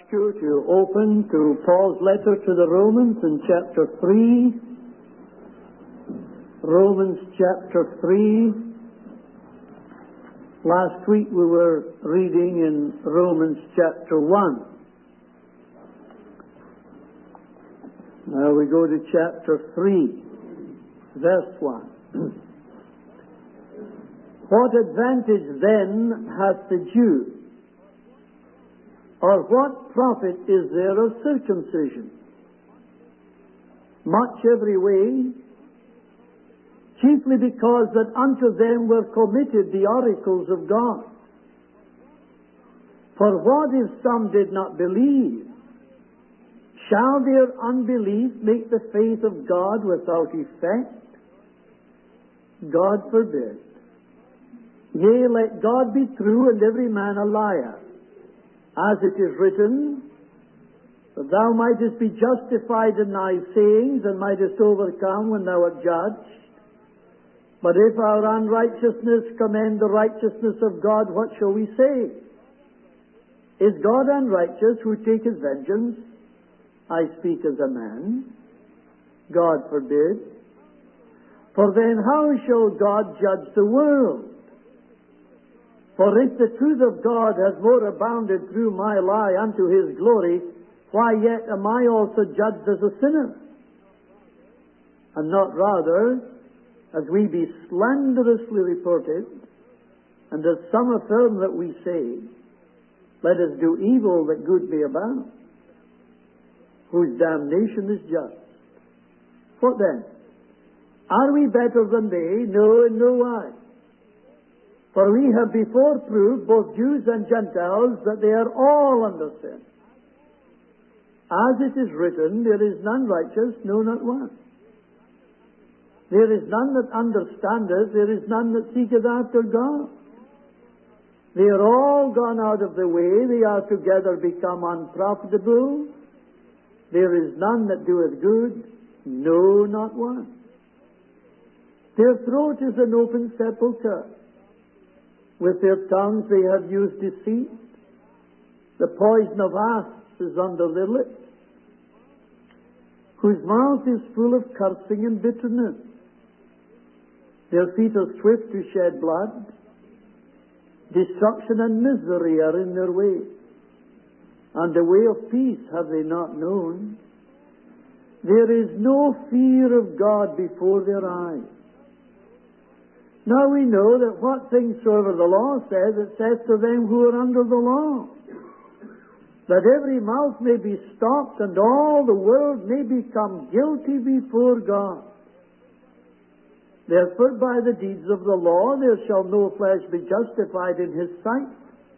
you to open to Paul's letter to the Romans in chapter 3. Romans chapter 3. Last week we were reading in Romans chapter 1. Now we go to chapter 3, verse 1. What advantage then hath the Jew? Or what profit is there of circumcision? Much every way, chiefly because that unto them were committed the oracles of God. For what if some did not believe? Shall their unbelief make the faith of God without effect? God forbid. Yea, let God be true and every man a liar. As it is written, that thou mightest be justified in thy sayings and mightest overcome when thou art judged. But if our unrighteousness commend the righteousness of God, what shall we say? Is God unrighteous who taketh vengeance? I speak as a man. God forbid. For then how shall God judge the world? For if the truth of God hath more abounded through my lie unto his glory, why yet am I also judged as a sinner? And not rather, as we be slanderously reported, and as some affirm that we say, let us do evil that good may abound, whose damnation is just. What then? Are we better than they? No, in no wise. For we have before proved, both Jews and Gentiles, that they are all under sin. As it is written, there is none righteous, no, not one. There is none that understandeth, there is none that seeketh after God. They are all gone out of the way, they are together become unprofitable. There is none that doeth good, no, not one. Their throat is an open sepulchre. With their tongues they have used deceit. The poison of asps is under their lips, whose mouth is full of cursing and bitterness. Their feet are swift to shed blood. Destruction and misery are in their way, and the way of peace have they not known. There is no fear of God before their eyes. Now we know that what things soever the law says, it says to them who are under the law, that every mouth may be stopped and all the world may become guilty before God. Therefore by the deeds of the law there shall no flesh be justified in his sight.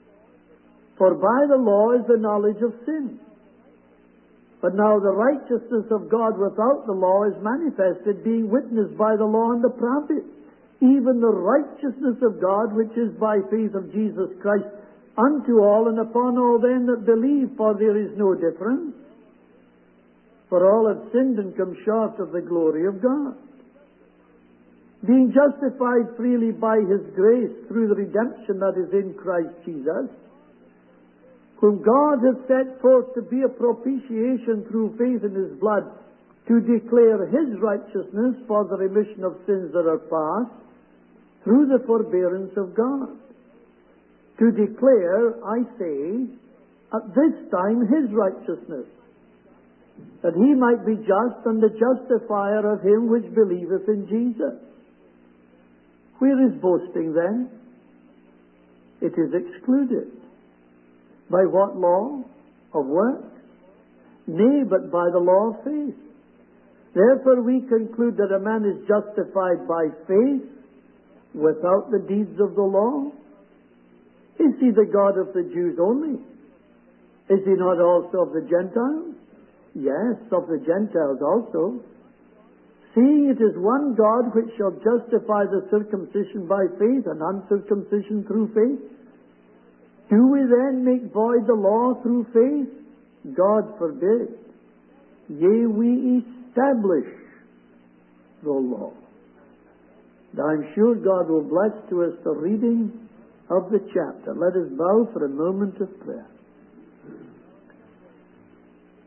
For by the law is the knowledge of sin. But now the righteousness of God without the law is manifested, being witnessed by the law and the prophets, even the righteousness of God which is by faith of Jesus Christ unto all and upon all them that believe, for there is no difference. For all have sinned and come short of the glory of God, being justified freely by his grace through the redemption that is in Christ Jesus, whom God hath set forth to be a propitiation through faith in his blood, to declare his righteousness for the remission of sins that are past, through the forbearance of God. To declare, I say, at this time his righteousness, that he might be just and the justifier of him which believeth in Jesus. Where is boasting then? It is excluded. By what law? Of works? Nay, but by the law of faith. Therefore we conclude that a man is justified by faith without the deeds of the law. Is he the God of the Jews only? Is he not also of the Gentiles? Yes, of the Gentiles also. Seeing it is one God which shall justify the circumcision by faith and uncircumcision through faith, do we then make void the law through faith? God forbid. Yea, we establish the law. And I'm sure God will bless to us the reading of the chapter. Let us bow for a moment of prayer.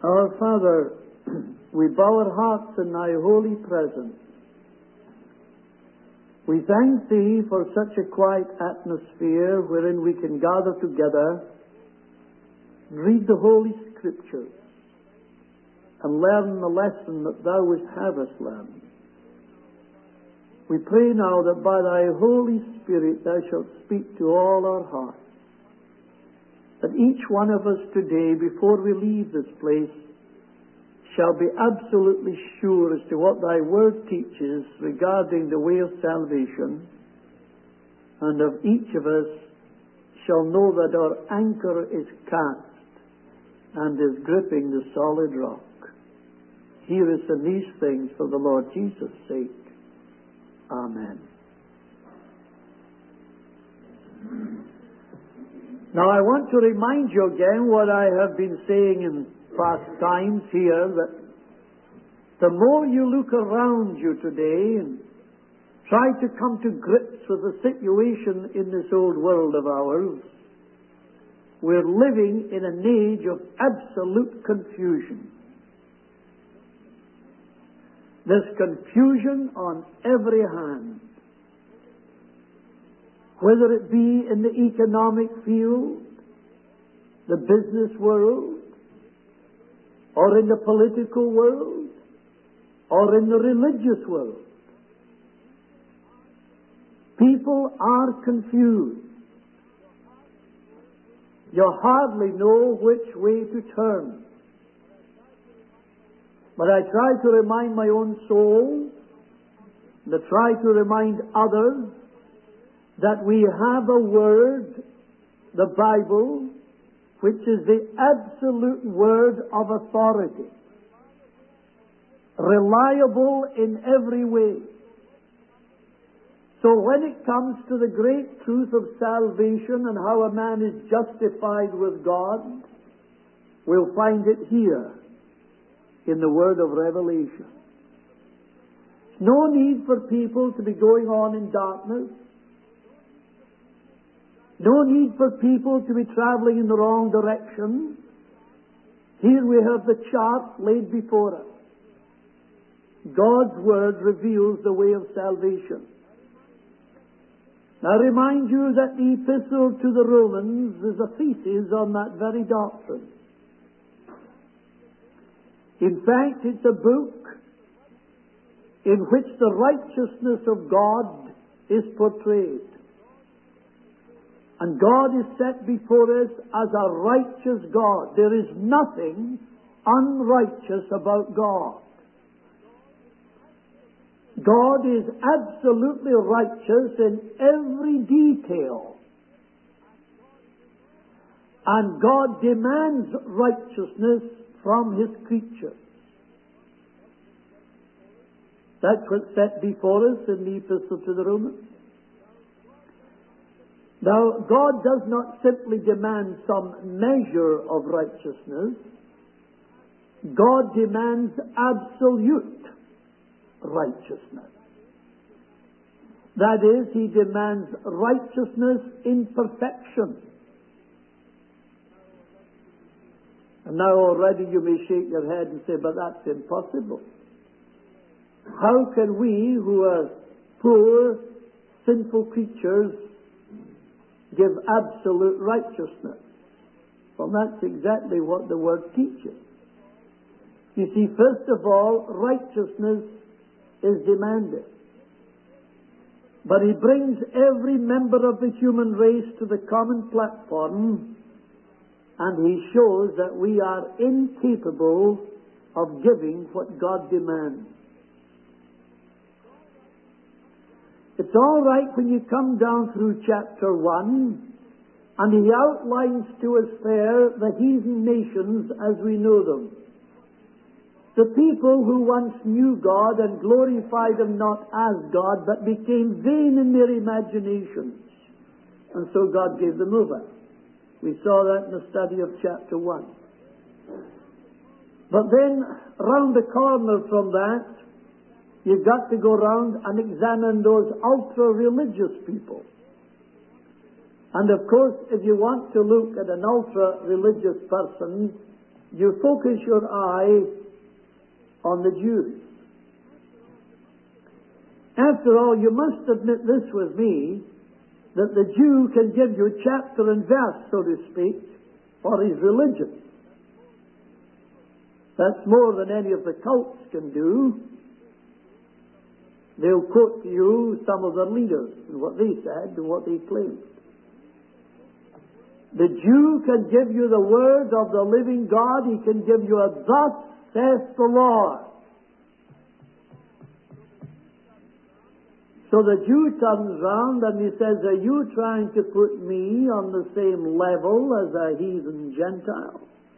Our Father, we bow our hearts in Thy holy presence. We thank Thee for such a quiet atmosphere wherein we can gather together and read the Holy Scriptures and learn the lesson that Thou wouldst have us learn. We pray now that by Thy Holy Spirit Thou shalt speak to all our hearts, that each one of us today, before we leave this place, shall be absolutely sure as to what Thy Word teaches regarding the way of salvation, and of each of us shall know that our anchor is cast and is gripping the solid rock. Hear us in these things for the Lord Jesus' sake. Amen. Now I want to remind you again what I have been saying in past times here, that the more you look around you today and try to come to grips with the situation in this old world of ours, we're living in an age of absolute confusion. There's confusion on every hand, whether it be in the economic field, the business world, or in the political world, or in the religious world. People are confused. You hardly know which way to turn. But I try to remind my own soul, and I try to remind others, that we have a word, the Bible, which is the absolute word of authority, reliable in every way. So when it comes to the great truth of salvation and how a man is justified with God, we'll find it here in the word of Revelation. No need for people to be going on in darkness. No need for people to be traveling in the wrong direction. Here we have the chart laid before us. God's Word reveals the way of salvation. I remind you that the Epistle to the Romans is a thesis on that very doctrine. In fact, it's a book in which the righteousness of God is portrayed. And God is set before us as a righteous God. There is nothing unrighteous about God. God is absolutely righteous in every detail. And God demands righteousness from His creatures. That's what's set before us in the Epistle to the Romans. Now, God does not simply demand some measure of righteousness. God demands absolute righteousness. That is, He demands righteousness in perfection. And now already you may shake your head and say, but that's impossible. How can we, who are poor, sinful creatures, give absolute righteousness? Well, that's exactly what the Word teaches. You see, first of all, righteousness is demanded. But He brings every member of the human race to the common platform, and He shows that we are incapable of giving what God demands. It's all right when you come down through chapter 1, and He outlines to us there the heathen nations as we know them. The people who once knew God and glorified Him not as God, but became vain in their imaginations. And so God gave them over. We saw that in the study of chapter 1. But then, round the corner from that, you've got to go round and examine those ultra-religious people. And of course, if you want to look at an ultra-religious person, you focus your eye on the Jews. After all, you must admit this with me, that the Jew can give you chapter and verse, so to speak, for his religion. That's more than any of the cults can do. They'll quote to you some of their leaders and what they said and what they claimed. The Jew can give you the word of the living God. He can give you a "Thus saith the Lord." So the Jew turns round and he says, "Are you trying to put me on the same level as a heathen Gentile?"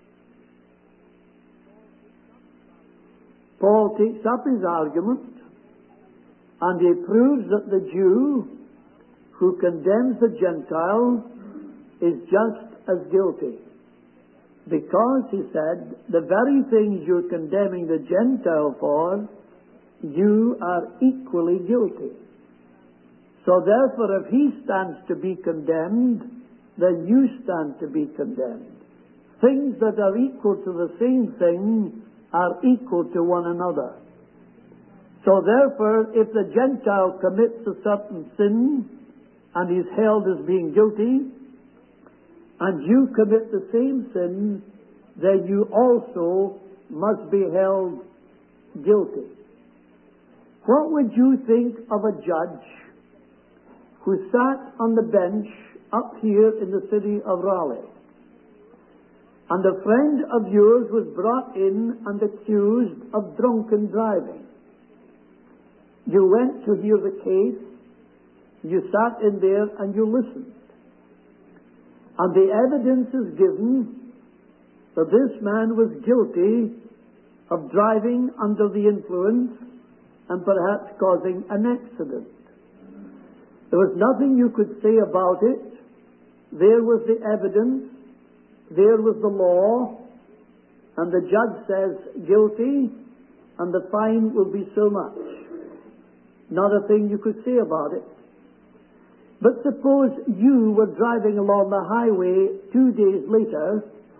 Paul takes up his argument and he proves that the Jew who condemns the Gentile is just as guilty. Because, he said, the very things you're condemning the Gentile for, you are equally guilty. So therefore, if he stands to be condemned, then you stand to be condemned. Things that are equal to the same thing are equal to one another. So therefore, if the Gentile commits a certain sin and is held as being guilty, and you commit the same sin, then you also must be held guilty. What would you think of a judge who sat on the bench up here in the city of Raleigh, and a friend of yours was brought in and accused of drunken driving? You went to hear the case, you sat in there and you listened. And the evidence is given that this man was guilty of driving under the influence and perhaps causing an accident. There was nothing you could say about it. There was the evidence, there was the law, and the judge says guilty, and the fine will be so much. Not a thing you could say about it. But suppose you were driving along the highway 2 days later,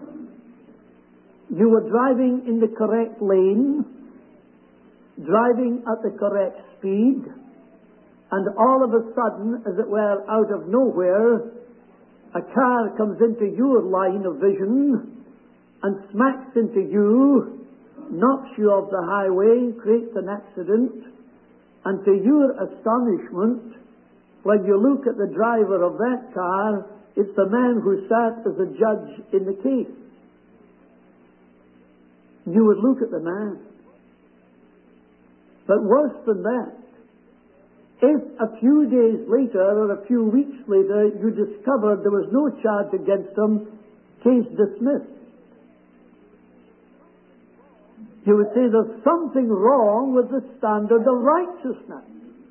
you were driving in the correct lane, driving at the correct speed, and all of a sudden, as it were, out of nowhere, a car comes into your line of vision and smacks into you, knocks you off the highway, creates an accident, and to your astonishment, when you look at the driver of that car, it's the man who sat as a judge in the case. You would look at the man. But worse than that, if a few days later or a few weeks later you discovered there was no charge against him, case dismissed, you would say there's something wrong with the standard of righteousness.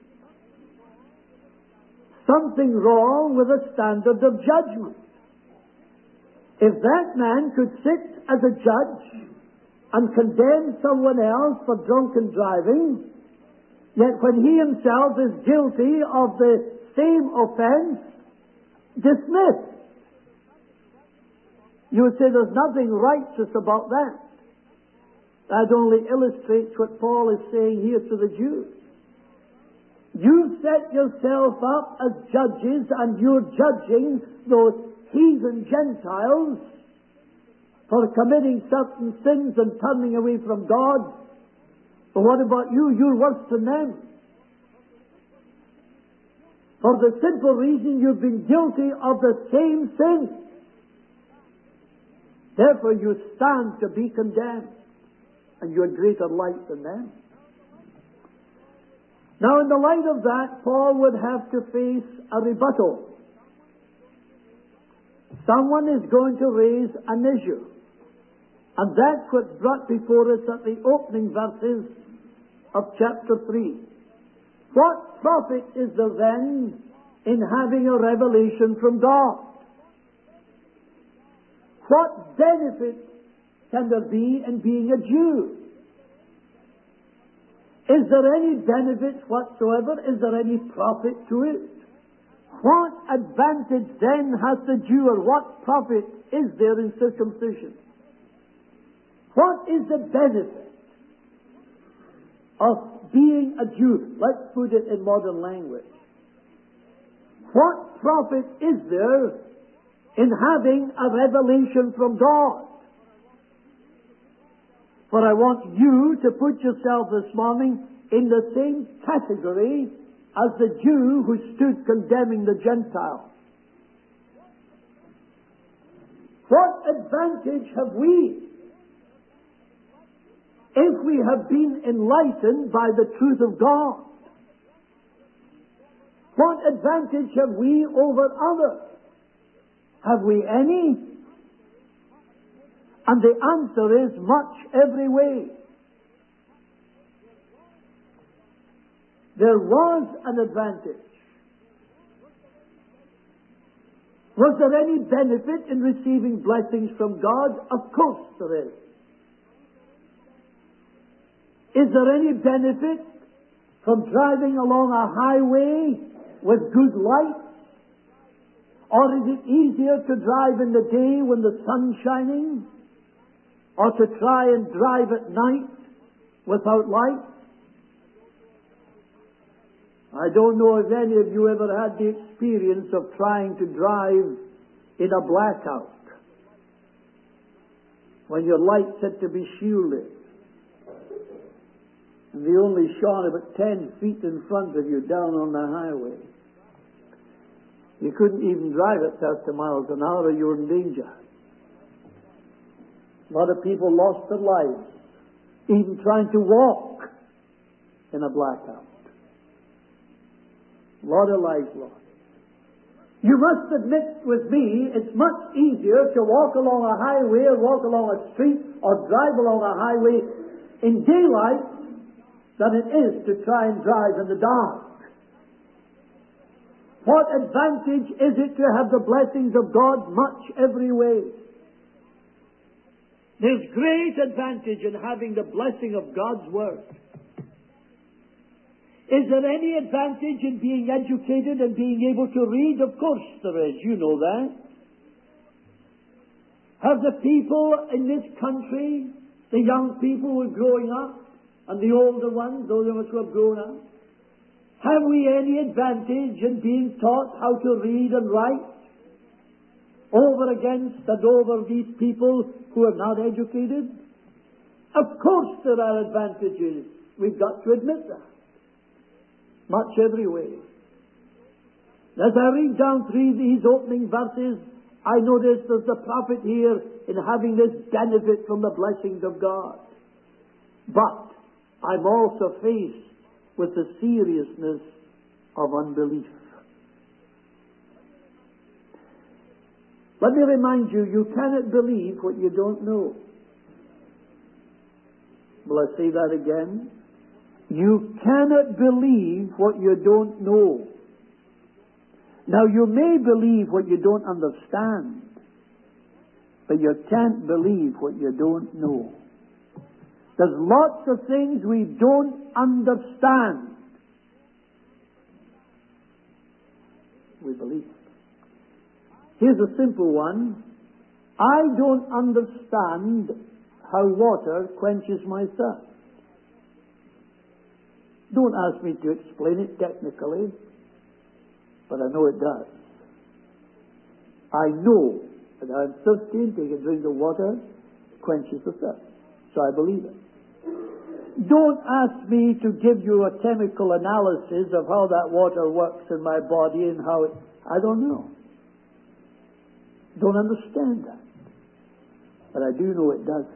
Something wrong with the standard of judgment. If that man could sit as a judge and condemn someone else for drunken driving, yet when he himself is guilty of the same offense, dismissed, you would say there's nothing righteous about that. That only illustrates what Paul is saying here to the Jews. You've set yourself up as judges and you're judging those heathen Gentiles for committing certain sins and turning away from God. But what about you? You're worse than them. For the simple reason you've been guilty of the same sin. Therefore you stand to be condemned, and you're greater light than them. Now, in the light of that, Paul would have to face a rebuttal. Someone is going to raise an issue. And that's what's brought before us at the opening verses of chapter 3. What profit is there then in having a revelation from God? What benefit can there be in being a Jew? Is there any benefit whatsoever? Is there any profit to it? What advantage then has the Jew, or what profit is there in circumcision? What is the benefit of being a Jew? Let's put it in modern language. What profit is there in having a revelation from God? For I want you to put yourself this morning in the same category as the Jew who stood condemning the Gentile. What advantage have we if we have been enlightened by the truth of God? What advantage have we over others? Have we any? And the answer is much every way. There was an advantage. Was there any benefit in receiving blessings from God? Of course there is. Is there any benefit from driving along a highway with good lights? Or is it easier to drive in the day when the sun's shining? Or to try and drive at night without light? I don't know if any of you ever had the experience of trying to drive in a blackout when your lights had to be shielded and they only shone about 10 feet in front of you down on the highway. You couldn't even drive at 30 miles an hour or you were in danger. A lot of people lost their lives even trying to walk in a blackout. A lot of lives lost. You must admit with me, it's much easier to walk along a highway or walk along a street or drive along a highway in daylight than it is to try and drive in the dark. What advantage is it to have the blessings of God? Much every way. There's great advantage in having the blessing of God's Word. Is there any advantage in being educated and being able to read? Of course there is. You know that. Have the people in this country, the young people who are growing up, and the older ones, those of us who have grown up, have we any advantage in being taught how to read and write over against and over these people who are not educated? Of course there are advantages. We've got to admit that. Much every way. As I read down through these opening verses, I notice there's the profit here in having this benefit from the blessings of God. But I'm also faced with the seriousness of unbelief. Let me remind you, you cannot believe what you don't know. Will I say that again? You cannot believe what you don't know. Now, you may believe what you don't understand, but you can't believe what you don't know. There's lots of things we don't understand. We believe. Here's a simple one. I don't understand how water quenches my thirst. Don't ask me to explain it technically, but I know it does. I know that I'm thirsty and take a drink of water, quenches the thirst. So I believe it. Don't ask me to give you a chemical analysis of how that water works in my body and how it... I don't know. Don't understand that. But I do know it does.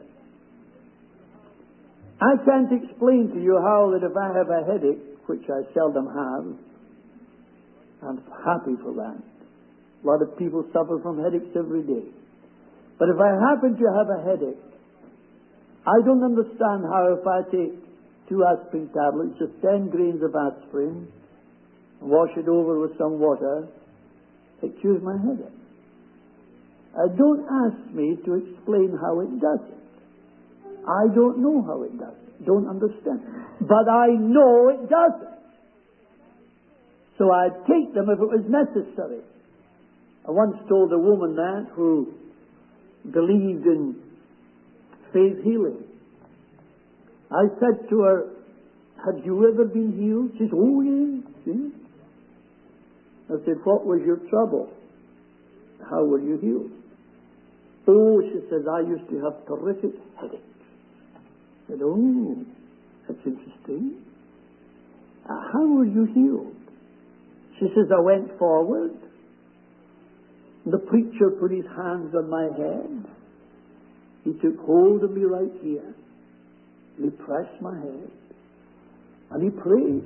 I can't explain to you how that if I have a headache, which I seldom have, I'm happy for that. A lot of people suffer from headaches every day. But if I happen to have a headache, I don't understand how if I take 2 aspirin tablets, just 10 grains of aspirin, and wash it over with some water, it cures my headache. Don't ask me to explain how it does it. I don't know how it does it. Don't understand. But I know it does it. So I'd take them if it was necessary. I once told a woman that who believed in faith healing. I said to her, "Have you ever been healed?" She said, "Oh, yes. I said, "What was your trouble? How were you healed?" "Oh," she says, "I used to have terrific headaches." I said, "Oh, that's interesting. How were you healed?" She says, "I went forward. The preacher put his hands on my head. He took hold of me right here. He pressed my head. And he prayed.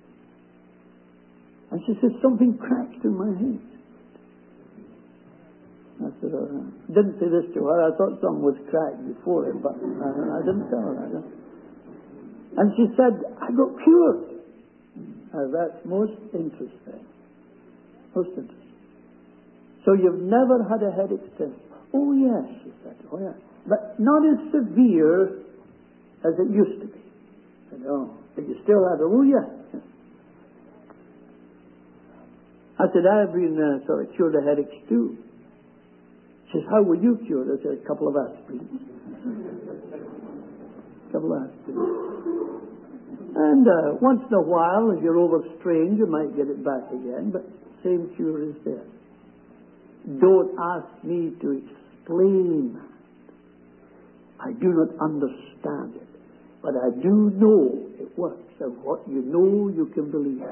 And she says, something cracked in my head." I said, I didn't say this to her. I thought something was cracked before it, but I didn't tell her that. And she said, "I got cured." That's most interesting. Most interesting. "So you've never had a headache since?" "Oh, yes," she said. "Oh, yes. But not as severe as it used to be." I said, "Oh, but you still have it?" "Oh, yes." I said, "I've been sort of cured of headaches too." She says, "How were you cured?" I said, "A couple of aspirins." A couple of aspirins. And once in a while, if you're overstrained, you might get it back again, but same cure is there. Don't ask me to explain that. I do not understand it, but I do know it works, and what you know, you can believe.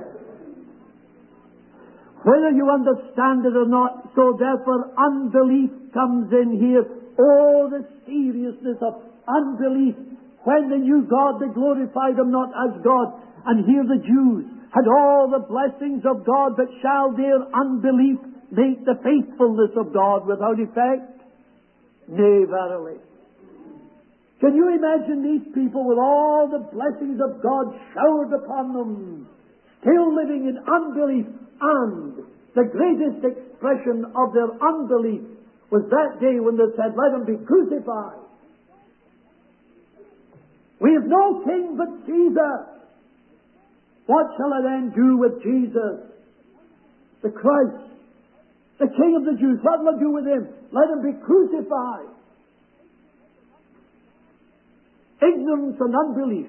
Whether you understand it or not, so therefore unbelief comes in here. Oh, the seriousness of unbelief. When they knew God, they glorified Him not as God. And here the Jews had all the blessings of God, but shall their unbelief make the faithfulness of God without effect? Nay, verily. Can you imagine these people with all the blessings of God showered upon them, still living in unbelief? And the greatest expression of their unbelief was that day when they said, "Let Him be crucified. We have no king but Jesus. What shall I then do with Jesus, the Christ, the King of the Jews? What will I do with Him? Let Him be crucified." Ignorance and unbelief.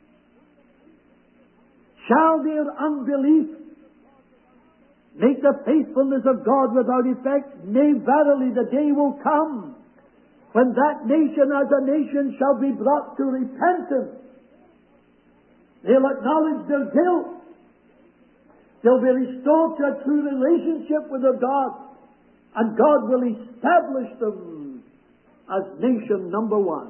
Shall their unbelief make the faithfulness of God without effect? Nay, verily, the day will come when that nation as a nation shall be brought to repentance. They'll acknowledge their guilt. They'll be restored to a true relationship with their God. And God will establish them as nation number one.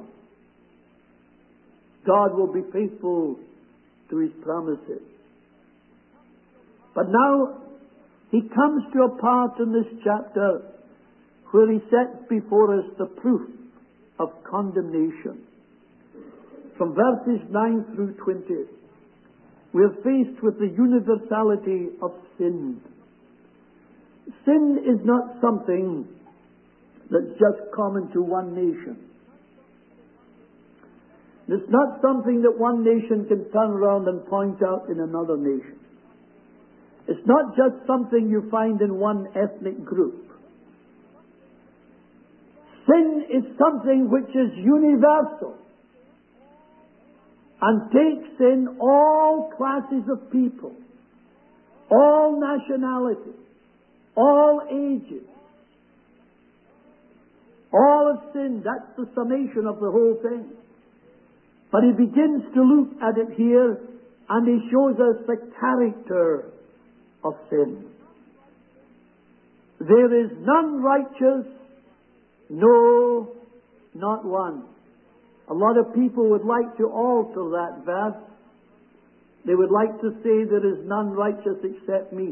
God will be faithful to His promises. But now He comes to a part in this chapter where He sets before us the proof of condemnation. From verses 9 through 20, we are faced with the universality of sin. Sin is not something that's just common to one nation. It's not something that one nation can turn around and point out in another nation. It's not just something you find in one ethnic group. Sin is something which is universal and takes in all classes of people, all nationalities, all ages. All of sin, that's the summation of the whole thing. But he begins to look at it here, and he shows us the character of sin. There is none righteous, no, not one. A lot of people would like to alter that verse. They would like to say there is none righteous except me.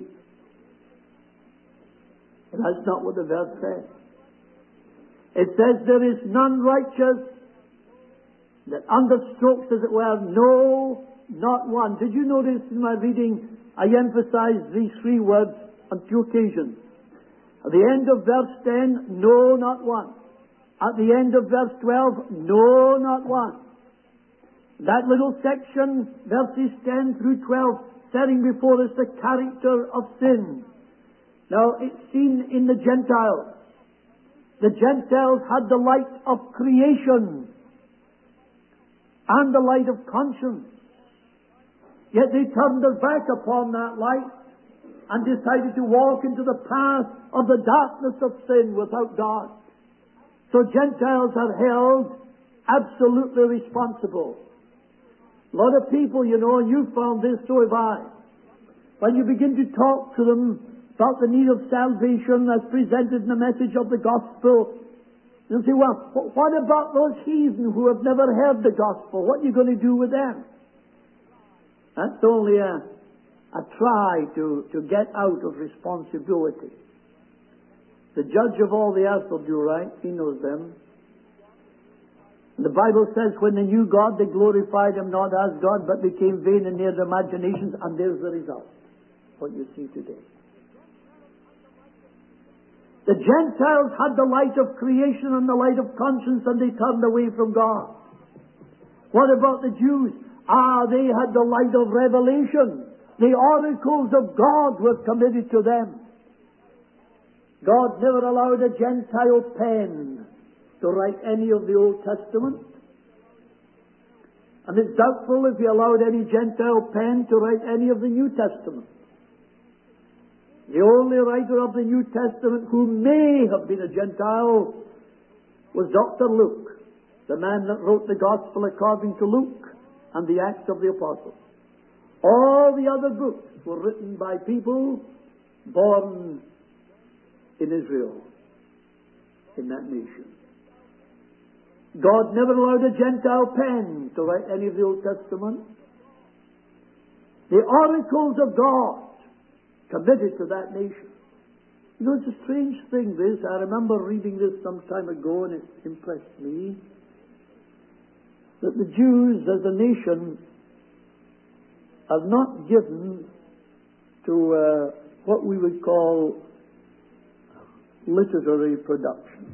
But that's not what the verse says. It says there is none righteous, that understrokes, as it were, no, not one. Did you notice in my reading, I emphasized these three words on two occasions. At the end of verse 10, no, not one. At the end of verse 12, no, not one. That little section, verses 10 through 12, setting before us the character of sin. Now, it's seen in the Gentiles. The Gentiles had the light of creation. and the light of conscience. Yet they turned their back upon that light and decided to walk into the path of the darkness of sin without God. So Gentiles are held absolutely responsible. A lot of people, and you found this, so have I. When you begin to talk to them about the need of salvation as presented in the message of the gospel, they'll say, well, what about those heathen who have never heard the gospel? What are you going to do with them? That's only a try to get out of responsibility. The judge of all the earth will do right. He knows them. The Bible says, when they knew God, they glorified Him not as God, but became vain in their imaginations, and there's the result, what you see today. The Gentiles had the light of creation and the light of conscience, and they turned away from God. What about the Jews? They had the light of revelation. The oracles of God were committed to them. God never allowed a Gentile pen to write any of the Old Testament. And it's doubtful if He allowed any Gentile pen to write any of the New Testament. The only writer of the New Testament who may have been a Gentile was Dr. Luke, the man that wrote the Gospel according to Luke and the Acts of the Apostles. All the other books were written by people born in Israel, in that nation. God never allowed a Gentile pen to write any of the Old Testament. The oracles of God committed to that nation. It's a strange thing, this. I remember reading this some time ago, and it impressed me, that the Jews as a nation are not given to what we would call literary production.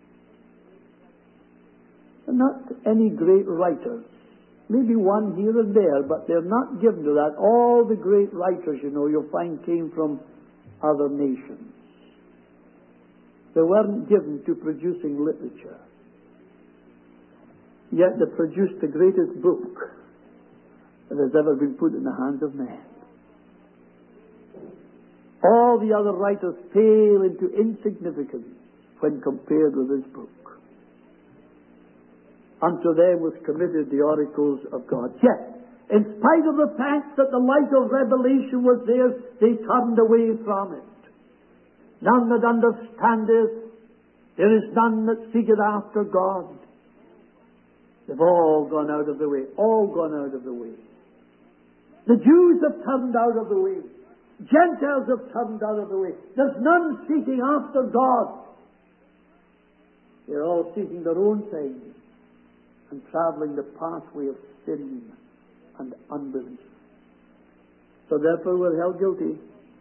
They're not any great writers. Maybe one here and there, but they're not given to that. All the great writers, you'll find came from other nations. They weren't given to producing literature. Yet they produced the greatest book that has ever been put in the hands of man. All the other writers pale into insignificance when compared with this book. Unto them was committed the oracles of God. Yet, in spite of the fact that the light of revelation was there, they turned away from it. None that understandeth, there is none that seeketh after God. They've all gone out of the way. All gone out of the way. The Jews have turned out of the way. Gentiles have turned out of the way. There's none seeking after God. They're all seeking their own things and traveling the pathway of sin and unbelief. So therefore we're held guilty.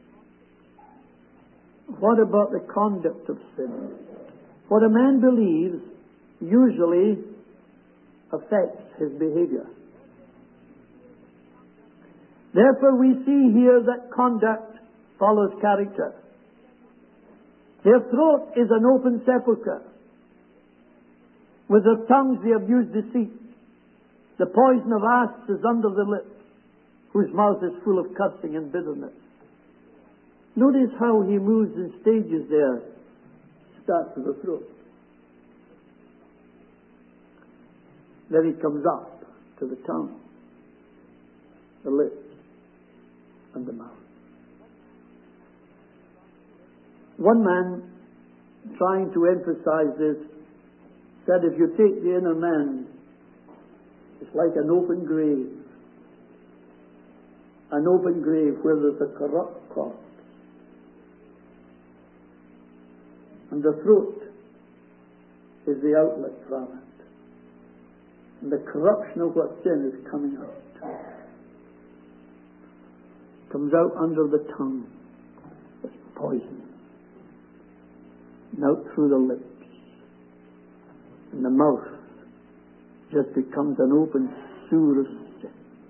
What about the conduct of sin? What a man believes usually affects his behavior. Therefore we see here that conduct follows character. Their throat is an open sepulchre. With their tongues they have used deceit. The poison of asps is under the lips, whose mouth is full of cursing and bitterness. Notice how he moves in stages there. Starts with the throat. Then he comes up to the tongue, the lips, and the mouth. One man, trying to emphasize this, said if you take the inner man, it's like an open grave. An open grave where there's a corrupt corpse. And the throat is the outlet from it. And the corruption of what sin is coming out. Comes out under the tongue as poison. And out through the lips. And the mouth just becomes an open sewer of sin.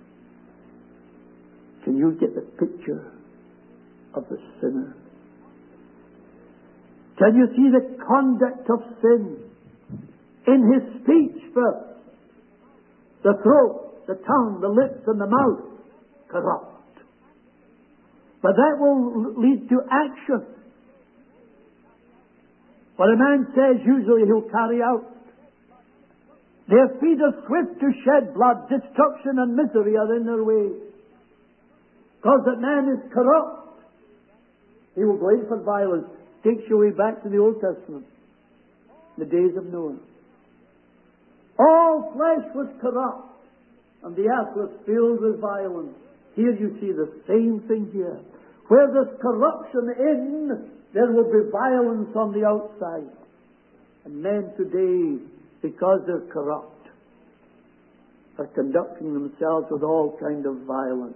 Can you get the picture of the sinner? Can you see the conduct of sin in his speech first? the throat, the tongue, the lips, and the mouth, corrupt. But that will lead to action. What a man says, usually he'll carry out. Their feet are swift to shed blood. Destruction and misery are in their way. Because that man is corrupt. He will go in for violence. Takes you way back to the Old Testament. The days of Noah. All flesh was corrupt. And the earth was filled with violence. Here you see the same thing here. Where there's corruption in, there will be violence on the outside. And men today, because they're corrupt, are conducting themselves with all kind of violence.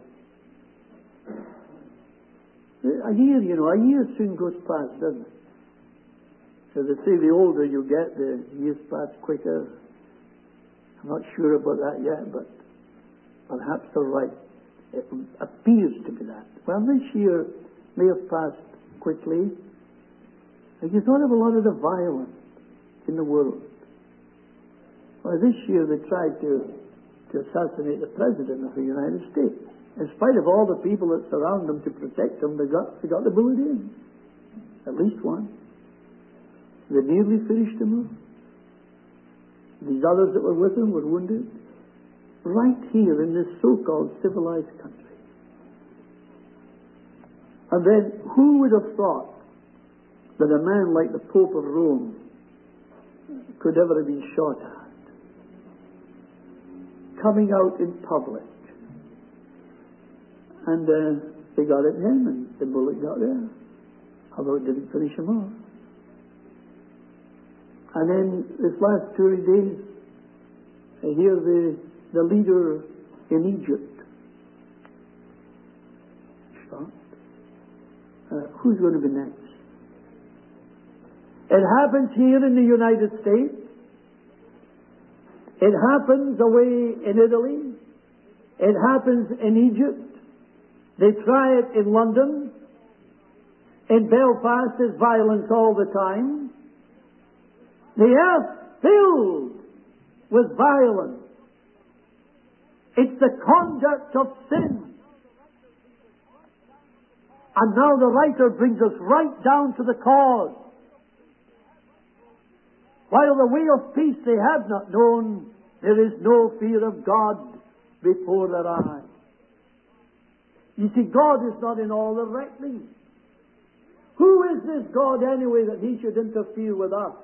A year soon goes past, doesn't it? So they say the older you get, the years pass quicker. I'm not sure about that yet, but perhaps they're right. It appears to be that. Well, this year may have passed quickly. Have you thought of a lot of the violence in the world? Well, this year they tried to assassinate the President of the United States. In spite of all the people that surround them to protect them, they got the bullet in. At least one. They nearly finished him off. These others that were with him were wounded. Right here in this so-called civilized country. And then, who would have thought that a man like the Pope of Rome could ever have been shot at? Coming out in public. And they got at him, and the bullet got there. Although it didn't finish him off. And then, this last 2 days, I hear the leader in Egypt shot. Who's going to be next? It happens here in the United States. It happens away in Italy. It happens in Egypt. They try it in London. In Belfast, there's violence all the time. The earth filled with violence. It's the conduct of sin. And now the writer brings us right down to the cause. While the way of peace they have not known, there is no fear of God before their eyes. You see, God is not in all the reckoning. Who is this God anyway that He should interfere with us?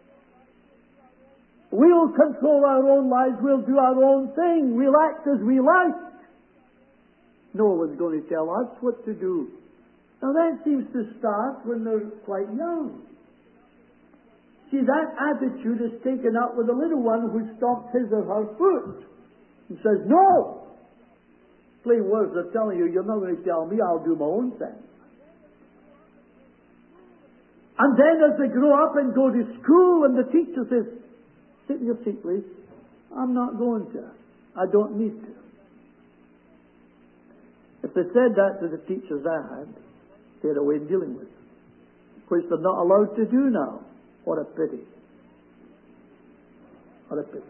We'll control our own lives, we'll do our own thing, we'll act as we like. No one's going to tell us what to do. Now that seems to start when they're quite young. See, that attitude is taken up with a little one who stops his or her foot and says, no! Plain words are telling you, you're not going to tell me, I'll do my own thing. And then as they grow up and go to school and the teacher says, sit in your seat, please. I'm not going to. I don't need to. If they said that to the teachers I had, they had a way of dealing with it, which they're not allowed to do now. What a pity. What a pity.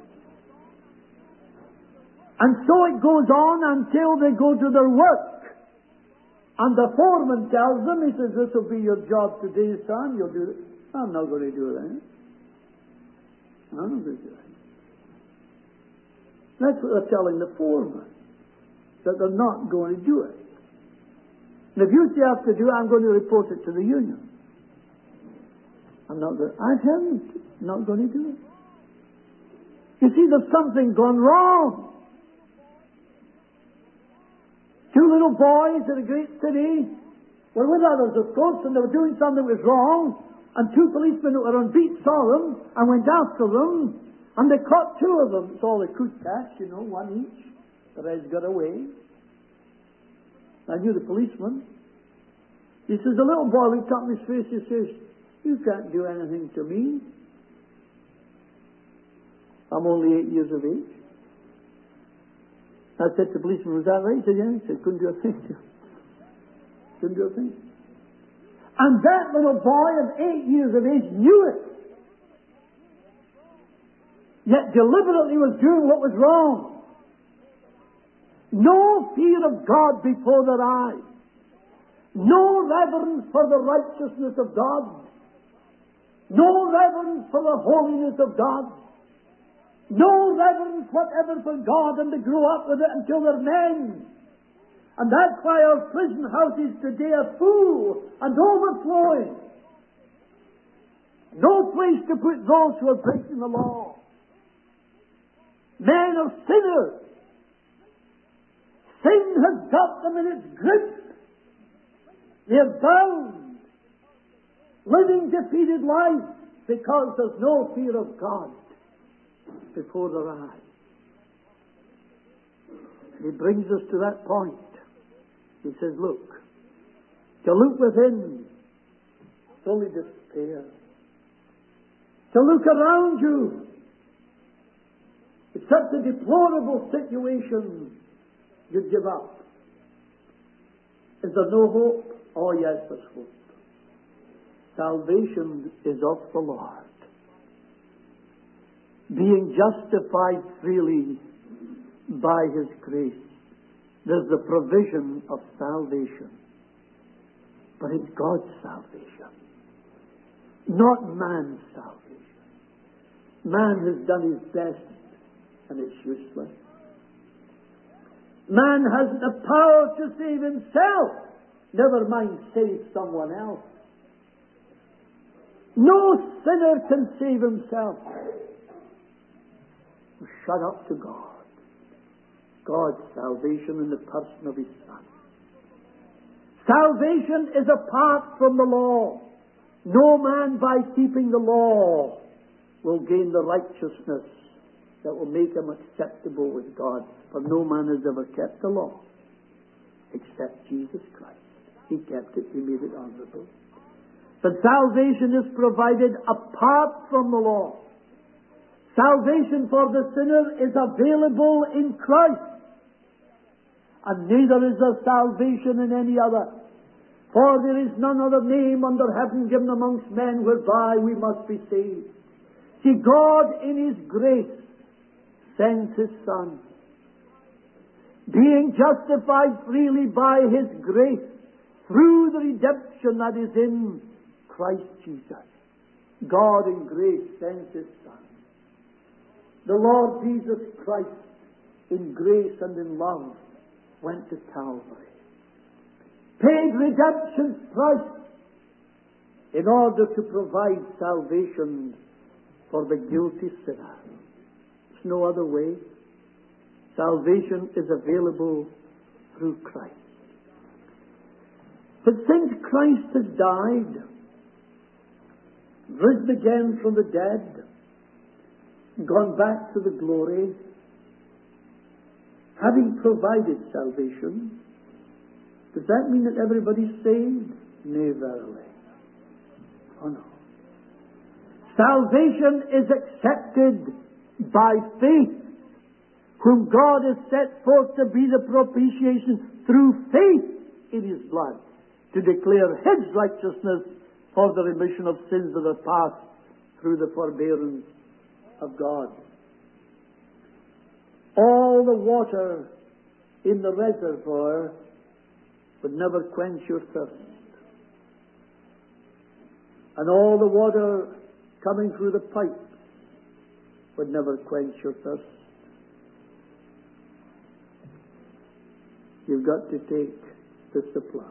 And so it goes on until they go to their work. And the foreman tells them, he says, this will be your job today, son. You'll do it. I'm not going to do that. I'm not going to do that. That's what they're telling the foreman. That they're not going to do it. And if you say I have to do it, I'm going to report it to the union. I'm not going to. I haven't. Not going to do it. You see, there's something gone wrong. Two little boys in a great city were with others, of course, and they were doing something that was wrong. And two policemen who were on beat saw them and went after them. And they caught two of them. It's all they could catch, one each. The rest got away. I knew the policeman. He says, the little boy looked up in his face, he says, you can't do anything to me. I'm only 8 years of age. I said to the policeman, was that right? He said, yeah. He said, couldn't do a thing to him. Couldn't do a thing. And that little boy of 8 years of age knew it. Yet deliberately was doing what was wrong. No fear of God before their eyes. No reverence for the righteousness of God. No reverence for the holiness of God. No reverence whatever for God, and to grow up with it until they're men. And that's why our prison houses today are full and overflowing. No place to put those who are breaking the law. Men are sinners. Sin has got them in its grip. They're bound, living defeated lives because there's no fear of God before their eyes. He brings us to that point. He says, look, to look within, it's only despair. To look around you, it's such a deplorable situation, you'd give up. Is there no hope? Oh yes, there's hope. Salvation is of the Lord. Being justified freely by His grace. There's the provision of salvation. But it's God's salvation, not man's salvation. Man has done his best, and it's useless. Man hasn't the power to save himself, never mind save someone else. No sinner can save himself. Shut up to God. God's salvation in the person of His Son. Salvation is apart from the law. No man by keeping the law will gain the righteousness that will make him acceptable with God. For no man has ever kept the law except Jesus Christ. He kept it, He made it honorable. But salvation is provided apart from the law. Salvation for the sinner is available in Christ. And neither is there salvation in any other. For there is none other name under heaven given amongst men whereby we must be saved. See, God in His grace sends His Son. Being justified freely by His grace through the redemption that is in Christ Jesus. God in grace sends His Son. The Lord Jesus Christ in grace and in love went to Calvary, paid redemption's price in order to provide salvation for the guilty sinner. There's no other way. Salvation is available through Christ. But since Christ has died, risen again from the dead, gone back to the glory, having provided salvation, does that mean that everybody's saved? Nay, verily. Oh no. Salvation is accepted by faith, whom God has set forth to be the propitiation through faith in His blood, to declare His righteousness for the remission of sins that are past through the forbearance of God. All the water in the reservoir would never quench your thirst. And all the water coming through the pipes would never quench your thirst. You've got to take the supply.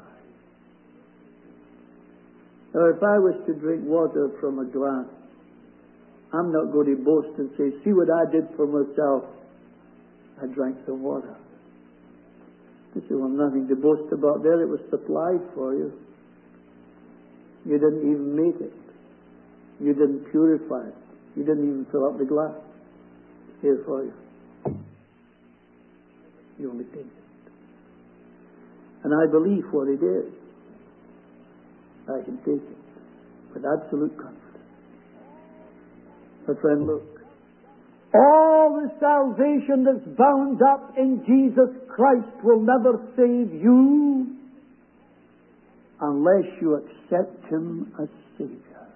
Now, if I was to drink water from a glass, I'm not going to boast and say, see what I did for myself. I drank the water. You say, well, nothing to boast about there. It was supplied for you. You didn't even make it. You didn't purify it. You didn't even fill up the glass. Here for you. You only take it. And I believe what it is. I can take it with absolute confidence. But friend, look. All the salvation that's bound up in Jesus Christ will never save you unless you accept Him as Savior.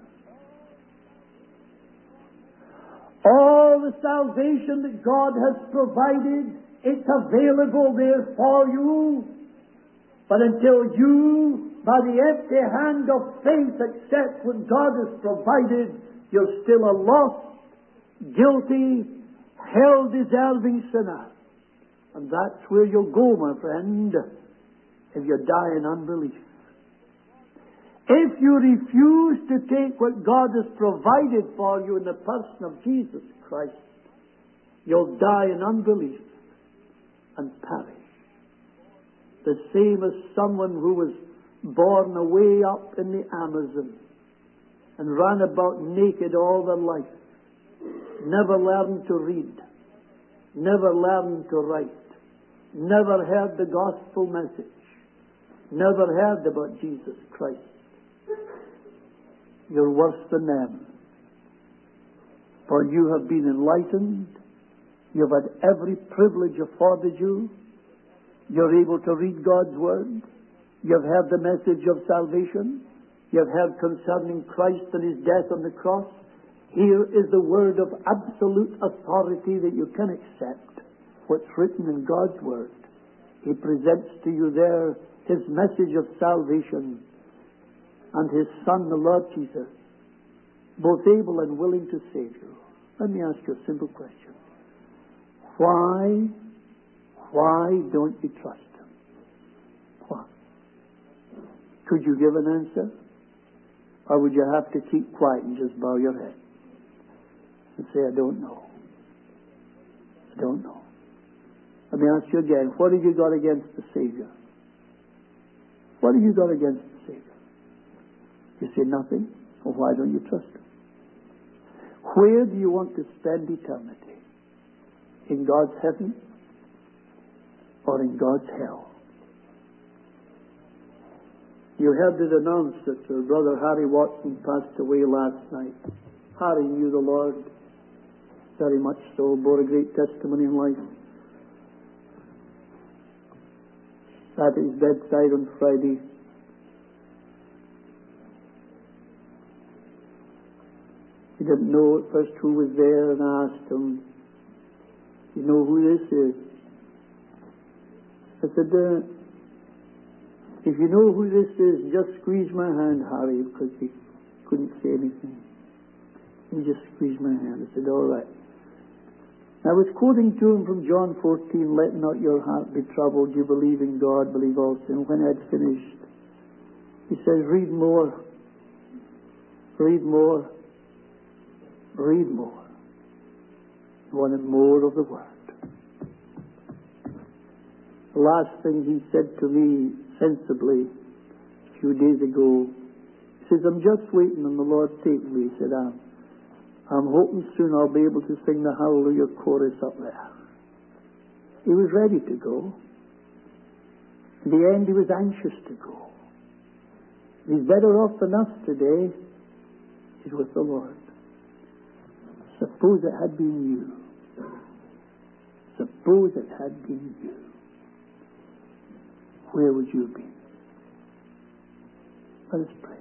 All the salvation that God has provided It's available there for you. But until you, by the empty hand of faith, accept what God has provided, you're still a lost, guilty, hell-deserving sinner. And that's where you'll go, my friend, if you die in unbelief. If you refuse to take what God has provided for you in the person of Jesus Christ, you'll die in unbelief and perish. The same as someone who was born away up in the Amazon and ran about naked all their life, never learned to read, never learned to write, never heard the gospel message, never heard about Jesus Christ. You're worse than them. For you have been enlightened. You've had every privilege afforded you. You're able to read God's Word. You've heard the message of salvation. You've heard concerning Christ and His death on the cross. Here is the word of absolute authority that you can accept. What's written in God's Word. He presents to you there His message of salvation and His Son, the Lord Jesus, both able and willing to save you. Let me ask you a simple question. Why don't you trust Him? Why? Could you give an answer? Or would you have to keep quiet and just bow your head and say, I don't know. I don't know. Let me ask you again, what have you got against the Savior? What have you got against the Savior? You say nothing? Well, why don't you trust Him? Where do you want to spend eternity? In God's heaven or in God's hell? You heard it announced that Brother Harry Watson passed away last night. Harry knew the Lord very much so, bore a great testimony in life. Sat at his bedside on Friday. He didn't know at first who was there, and I asked him, you know who this is? I said, if you know who this is, just squeeze my hand, Harry, because he couldn't say anything. He just squeezed my hand. I said, all right. I was quoting to him from John 14, let not your heart be troubled, you believe in God, believe also. And when I had finished, he says, read more, read more, read more. He wanted more of the Word. The last thing he said to me sensibly a few days ago, he says, I'm just waiting on the Lord taking me. He said, I'm hoping soon I'll be able to sing the Hallelujah chorus up there. He was ready to go. In the end, he was anxious to go. He's better off than us today. He's with the Lord. Suppose it had been you. Suppose it had been you. Where would you be? Let us pray.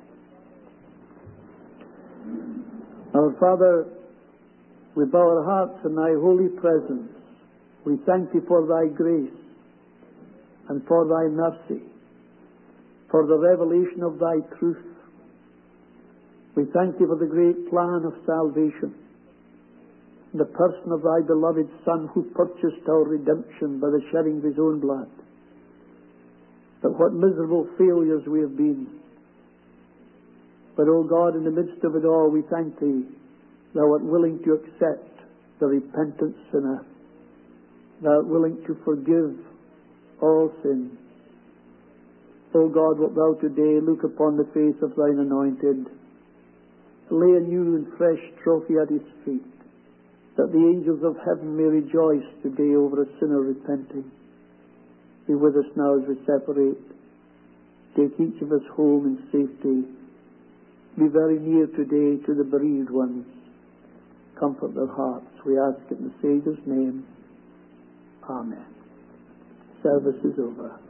Our Father, we bow our hearts in Thy holy presence. We thank Thee for Thy grace and for Thy mercy, for the revelation of Thy truth. We thank Thee for the great plan of salvation, the person of Thy beloved Son who purchased our redemption by the shedding of His own blood. But what miserable failures we have been. But, O God, in the midst of it all, we thank Thee, Thou art willing to accept the repentant sinner. Thou art willing to forgive all sin. O God, wilt Thou today look upon the face of Thine anointed, lay a new and fresh trophy at His feet, that the angels of heaven may rejoice today over a sinner repenting. Be with us now as we separate. Take each of us home in safety. Be very near today to the bereaved ones. Comfort their hearts. We ask it in the Saviour's name. Amen. Service is over.